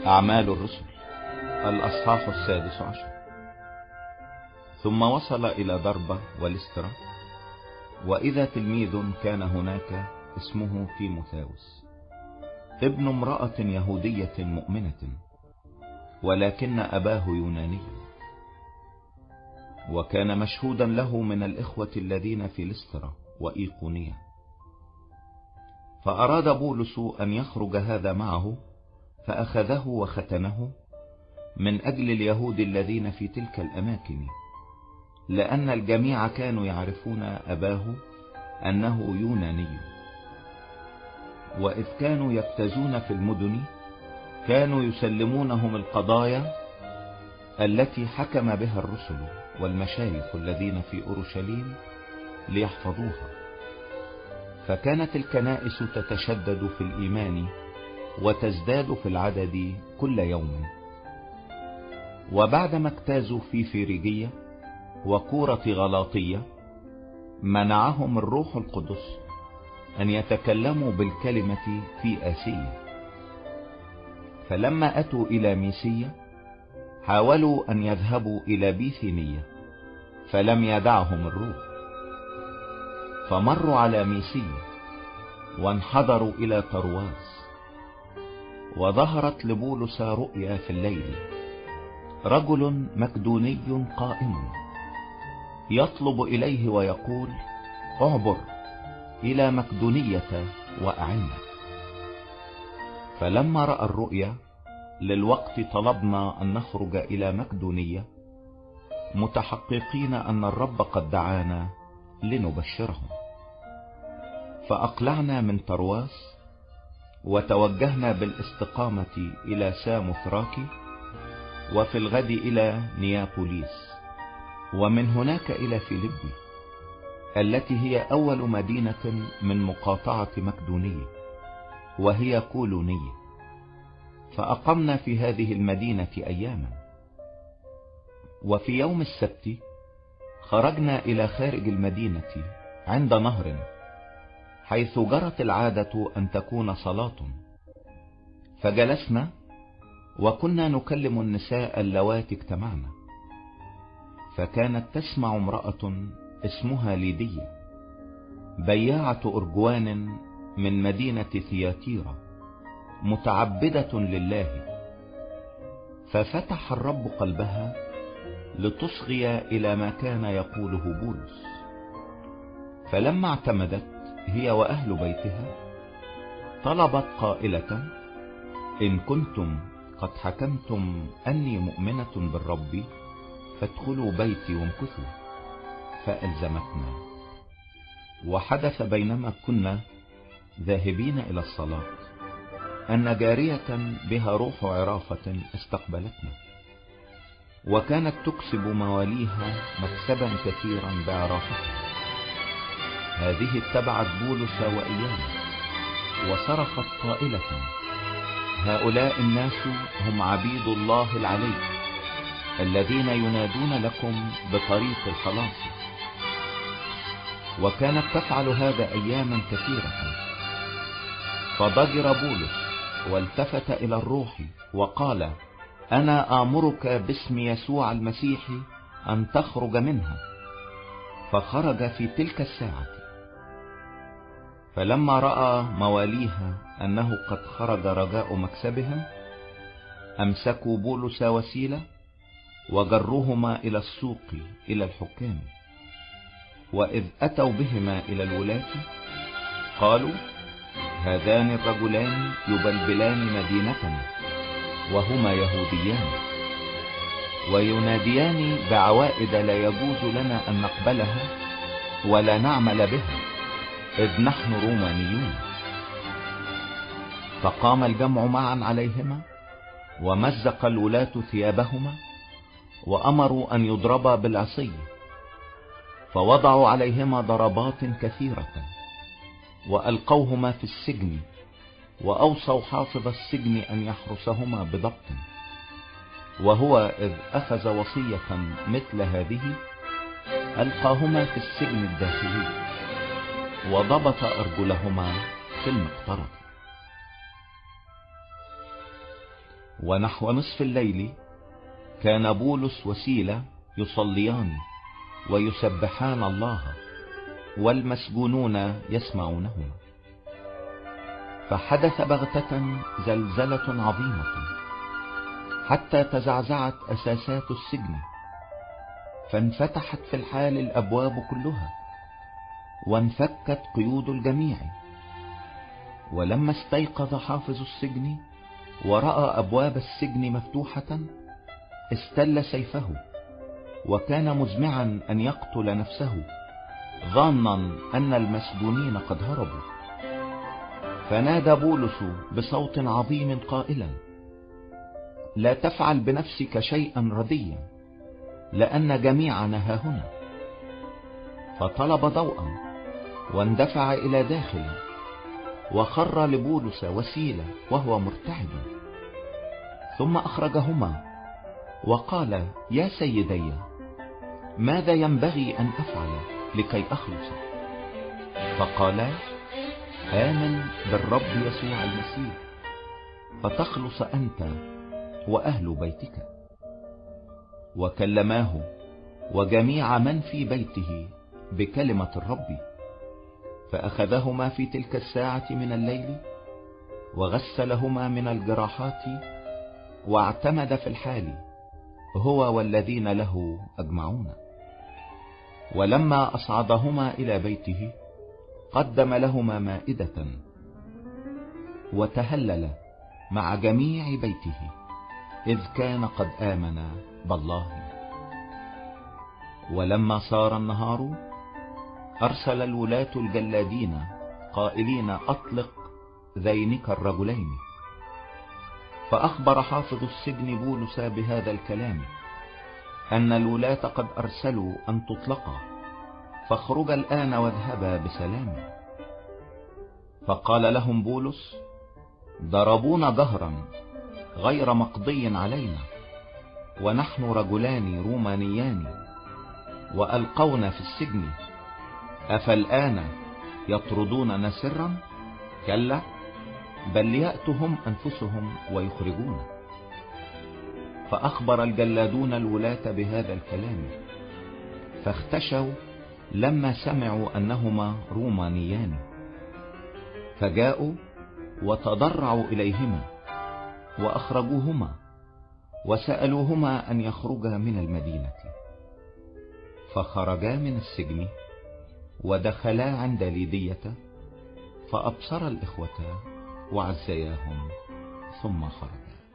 أعمال الرسل الأصحاح 16. ثم وصل إلى دربة ولسترا، وإذا تلميذ كان هناك اسمه تيموثاوس، ابن امرأة يهودية مؤمنة، ولكن أباه يوناني، وكان مشهودا له من الإخوة الذين في لسترا وإيقونية. فأراد بولس أن يخرج هذا معه، فأخذه وختنه من أجل اليهود الذين في تلك الأماكن، لأن الجميع كانوا يعرفون أباه أنه يوناني. وإذ كانوا يجتازون في المدن كانوا يسلمونهم القضايا التي حكم بها الرسل والمشايخ الذين في أورشليم ليحفظوها. فكانت الكنائس تتشدد في الإيمان وتزداد في العدد كل يوم. وبعدما اجتازوا في فيريجية وكورة غلاطية، منعهم الروح القدس أن يتكلموا بالكلمة في آسيا. فلما أتوا إلى ميسية حاولوا أن يذهبوا إلى بيثينية، فلم يدعهم الروح، فمروا على ميسية وانحدروا إلى طرواس. وظهرت لبولس رؤيا في الليل، رجل مكدوني قائم يطلب إليه ويقول: اعبر إلى مكدونية وأعنا. فلما رأى الرؤيا للوقت طلبنا أن نخرج إلى مكدونية، متحققين أن الرب قد دعانا لنبشرهم. فأقلعنا من طرواس وتوجهنا بالاستقامة إلى ساموثراكي، وفي الغد إلى نيابوليس، ومن هناك إلى فيلبي التي هي أول مدينة من مقاطعة مكدونية، وهي كولونية. فأقمنا في هذه المدينة أياما. وفي يوم السبت خرجنا إلى خارج المدينة عند نهر، حيث جرت العادة أن تكون صلاة. فجلسنا وكنا نكلم النساء اللواتي اجتمعنا. فكانت تسمع امرأة اسمها ليدية، بياعة أرجوان من مدينة ثياتيرا، متعبدة لله. ففتح الرب قلبها لتصغي إلى ما كان يقوله بولس. فلما اعتمدت هي وأهل بيتها، طلبت قائلة: إن كنتم قد حكمتم أني مؤمنة بالرب، فادخلوا بيتي وامكثوا. فألزمتنا. وحدث بينما كنا ذاهبين إلى الصلاة أن جارية بها روح عرافة استقبلتنا، وكانت تكسب مواليها مكسبا كثيرا بعرافتها. هذه اتبعت بولس وإيانا، وصرخت قائلة: هؤلاء الناس هم عبيد الله العلي، الذين ينادون لكم بطريق الخلاص. وكانت تفعل هذا أياما كثيرة. فضجر بولس والتفت إلى الروح وقال: أنا آمرك باسم يسوع المسيح أن تخرج منها. فخرج في تلك الساعة. فلما رأى مواليها أنه قد خرج رجاء مكسبهم، أمسكوا بولس وسيلة وجروهما إلى السوق إلى الحكام. وإذ أتوا بهما إلى الولاة قالوا: هذان الرجلان يبلبلان مدينتنا، وهما يهوديان، ويناديان بعوائد لا يجوز لنا أن نقبلها ولا نعمل بها، إذ نحن رومانيون. فقام الجمع معا عليهما، ومزق الولاة ثيابهما، وأمروا أن يضربا بالعصي. فوضعوا عليهما ضربات كثيرة، وألقوهما في السجن، وأوصوا حافظ السجن أن يحرسهما بضبط. وهو إذ أخذ وصية مثل هذه ألقاهما في السجن الداخلي، وضبط أرجلهما في المقطرة. ونحو نصف الليل كان بولس وسيلة يصليان ويسبحان الله، والمسجونون يسمعونهما. فحدث بغتة زلزلة عظيمة حتى تزعزعت أساسات السجن، فانفتحت في الحال الأبواب كلها، وانفكت قيود الجميع. ولما استيقظ حافظ السجن ورأى أبواب السجن مفتوحة، استل سيفه، وكان مزمعا أن يقتل نفسه، ظانا أن المسجونين قد هربوا. فنادى بولس بصوت عظيم قائلا: لا تفعل بنفسك شيئا رديا، لأن جميعنا هاهنا. فطلب ضوءا واندفع إلى داخل، وخر لبولس وسيلة وهو مرتعد، ثم أخرجهما وقال: يا سيدي، ماذا ينبغي أن أفعل لكي أخلص؟ فقالا: آمن بالرب يسوع المسيح فتخلص أنت وأهل بيتك. وكلماه وجميع من في بيته بكلمة الرب، فأخذهما في تلك الساعة من الليل، وغسلهما من الجراحات، واعتمد في الحال هو والذين له أجمعون. ولما أصعدهما إلى بيته قدم لهما مائدة، وتهلل مع جميع بيته، إذ كان قد آمن بالله. ولما صار النهار أرسل الولاة الجلادين قائلين: أطلق ذينك الرجلين. فأخبر حافظ السجن بولس بهذا الكلام، أن الولاة قد أرسلوا أن تطلقا، فاخرجا الآن واذهبا بسلام. فقال لهم بولس: ضربونا جهرا غير مقضي علينا، ونحن رجلان رومانيان، وألقونا في السجن، أفالآن يطردوننا سرا؟ كلا، بل ليأتهم أنفسهم ويخرجون. فأخبر الجلادون الولاة بهذا الكلام، فاختشوا لما سمعوا أنهما رومانيان، فجاءوا وتضرعوا إليهما وأخرجوهما، وسألوهما أن يخرجا من المدينة. فخرجا من السجن ودخلا عند ليدية، فأبصر الإخوة وعزياهم، ثم خرجا.